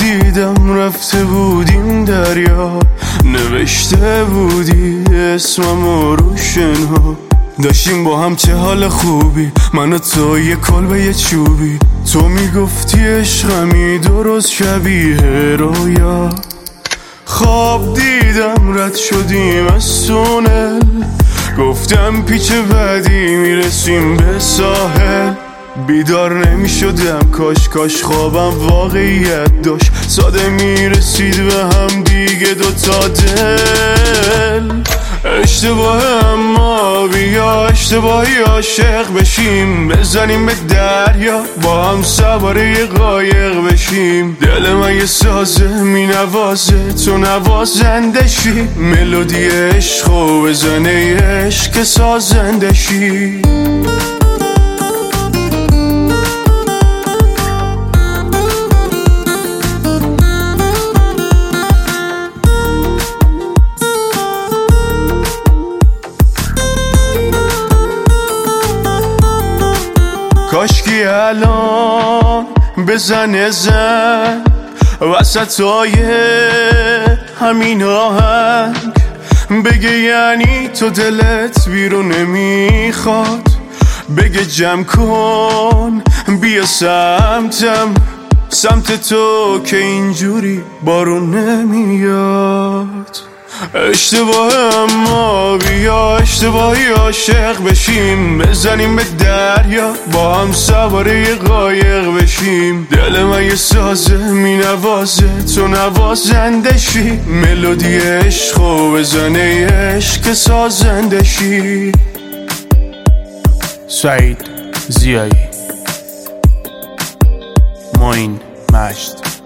دیدم رفته بودیم دریا، نوشته بودی اسمم رو شنها. داشتیم با هم چه حال خوبی، من و تو یه کلبه یه چوبی. تو میگفتی عشقمی درست شبیه رویا. خواب دیدم رد شدیم از تونل، گفتم پیچ بعدی میرسیم به ساحل. بیدار نمی شدم کاش خوابم واقعیت داشت، ساده میرسید به هم دیگه دوتا دل. اشتباه اما بیا اشتباهی عاشق بشیم، بزنیم به دریا با هم سوار یه قایق بشیم. دل من یه سازه می نوازه تو نوازنده شی، ملودی عشق و بزنه عشق سازنده شی. کاشکی الان بزنه زن وسطای همین آهنگ، بگه یعنی تو دلت بیرون نمیخواد، بگه جمع کن بیا سمتم، سمت تو که اینجوری بارون نمیاد. اشتباه اما بیا اشتباهی عاشق بشیم، بزنیم به دریا با هم سوار یه قایق بشیم. دل من یه سازه می نوازه تو نوازنده شی، ملودی عشق و بزنه عشق سازنده شی. سعید زیایی، معین مجد.